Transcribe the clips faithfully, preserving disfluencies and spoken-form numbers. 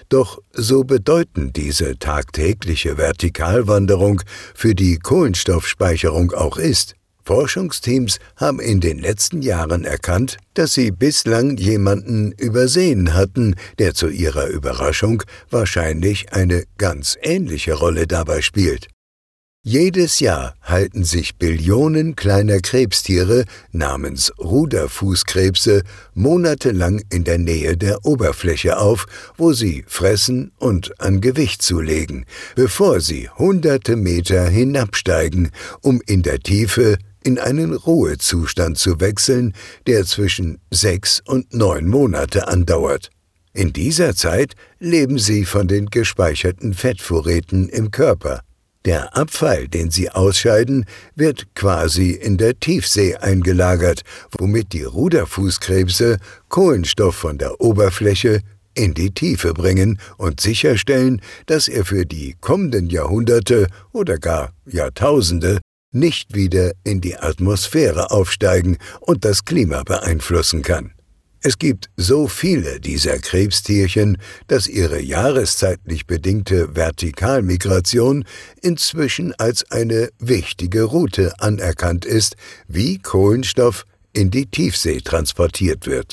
Doch so bedeutend diese tagtägliche Vertikalwanderung für die Kohlenstoffspeicherung auch ist, Forschungsteams haben in den letzten Jahren erkannt, dass sie bislang jemanden übersehen hatten, der zu ihrer Überraschung wahrscheinlich eine ganz ähnliche Rolle dabei spielt. Jedes Jahr halten sich Billionen kleiner Krebstiere namens Ruderfußkrebse monatelang in der Nähe der Oberfläche auf, wo sie fressen und an Gewicht zulegen, bevor sie hunderte Meter hinabsteigen, um in der Tiefe in einen Ruhezustand zu wechseln, der zwischen sechs und neun Monate andauert. In dieser Zeit leben sie von den gespeicherten Fettvorräten im Körper. Der Abfall, den sie ausscheiden, wird quasi in der Tiefsee eingelagert, womit die Ruderfußkrebse Kohlenstoff von der Oberfläche in die Tiefe bringen und sicherstellen, dass er für die kommenden Jahrhunderte oder gar Jahrtausende nicht wieder in die Atmosphäre aufsteigen und das Klima beeinflussen kann. Es gibt so viele dieser Krebstierchen, dass ihre jahreszeitlich bedingte Vertikalmigration inzwischen als eine wichtige Route anerkannt ist, wie Kohlenstoff in die Tiefsee transportiert wird.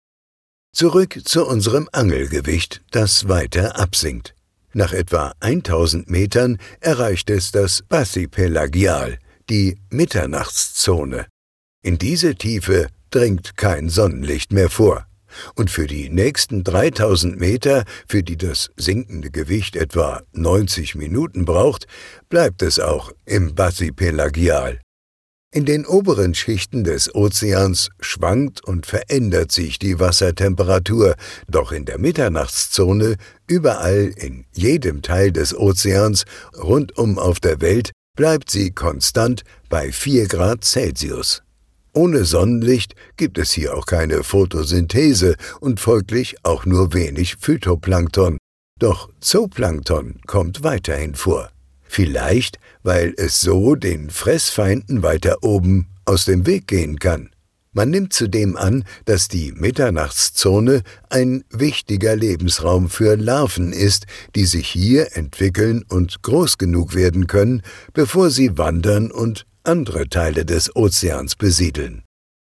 Zurück zu unserem Angelgewicht, das weiter absinkt. Nach etwa tausend Metern erreicht es das Bathypelagial, die Mitternachtszone. In diese Tiefe dringt kein Sonnenlicht mehr vor. Und für die nächsten dreitausend Meter, für die das sinkende Gewicht etwa neunzig Minuten braucht, bleibt es auch im Bathypelagial. In den oberen Schichten des Ozeans schwankt und verändert sich die Wassertemperatur, doch in der Mitternachtszone, überall in jedem Teil des Ozeans, rundum auf der Welt, bleibt sie konstant bei vier Grad Celsius. Ohne Sonnenlicht gibt es hier auch keine Photosynthese und folglich auch nur wenig Phytoplankton. Doch Zooplankton kommt weiterhin vor. Vielleicht, weil es so den Fressfeinden weiter oben aus dem Weg gehen kann. Man nimmt zudem an, dass die Mitternachtszone ein wichtiger Lebensraum für Larven ist, die sich hier entwickeln und groß genug werden können, bevor sie wandern und andere Teile des Ozeans besiedeln.